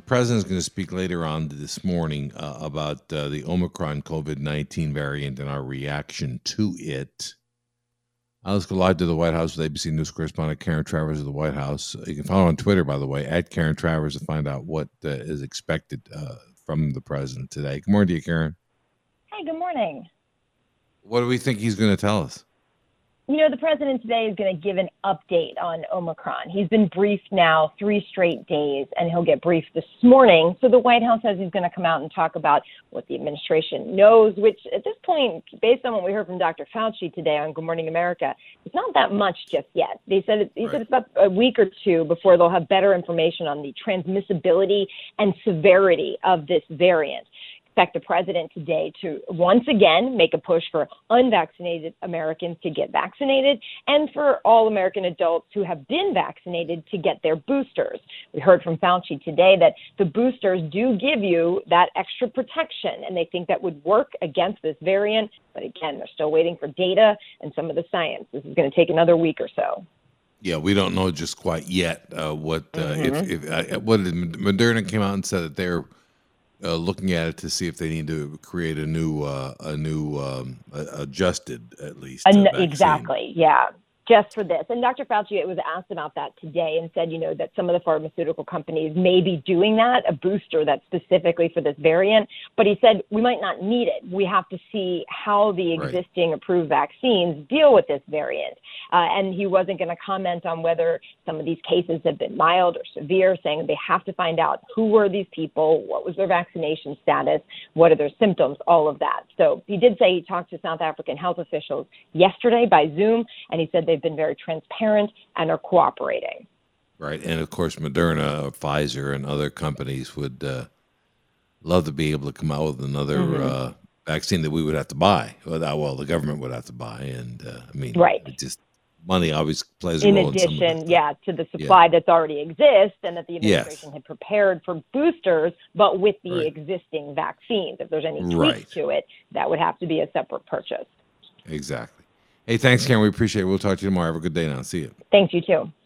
president's going to speak later on this morning about the Omicron COVID-19 variant and our reaction to it. Let's go live to the White House with ABC News correspondent Karen Travers of the White House. You can follow on Twitter, by the way, at Karen Travers, to find out what is expected from the president today. Good morning to you, Karen. Hi, good morning. What do we think he's going to tell us? You know, the president today is going to give an update on Omicron. He's been briefed now 3 straight days, and he'll get briefed this morning. So the White House says he's going to come out and talk about what the administration knows, which at this point, based on what we heard from Dr. Fauci today on Good Morning America, it's not that much just yet. He said it's about a week or two before they'll have better information on the transmissibility and severity of this variant. Expect the president today to once again make a push for unvaccinated Americans to get vaccinated and for all American adults who have been vaccinated to get their boosters. We heard from Fauci today that the boosters do give you that extra protection, and they think that would work against this variant. But again, they're still waiting for data and some of the science. This is going to take another week or so. Yeah, we don't know just quite yet what what Moderna came out and said that they're looking at it to see if they need to create a new adjusted, at least. Exactly, yeah, just for this. And Dr. Fauci was asked about that today and said, that some of the pharmaceutical companies may be doing that, a booster that's specifically for this variant. But he said we might not need it. We have to see how the existing approved vaccines deal with this variant. And he wasn't going to comment on whether some of these cases have been mild or severe, saying they have to find out who were these people, what was their vaccination status, what are their symptoms, all of that. So he did say he talked to South African health officials yesterday by Zoom, and he said they've been very transparent and are cooperating. Right. And of course, Moderna, Pfizer, and other companies would love to be able to come out with another vaccine that we would have to buy. Well, the government would have to buy. And it just money always plays a role. In addition, to the supply that's already exists, and that the administration had prepared for boosters, but with the existing vaccines. If there's any tweaks to it, that would have to be a separate purchase. Exactly. Hey, thanks, Karen. We appreciate it. We'll talk to you tomorrow. Have a good day now. See you. Thanks, you too.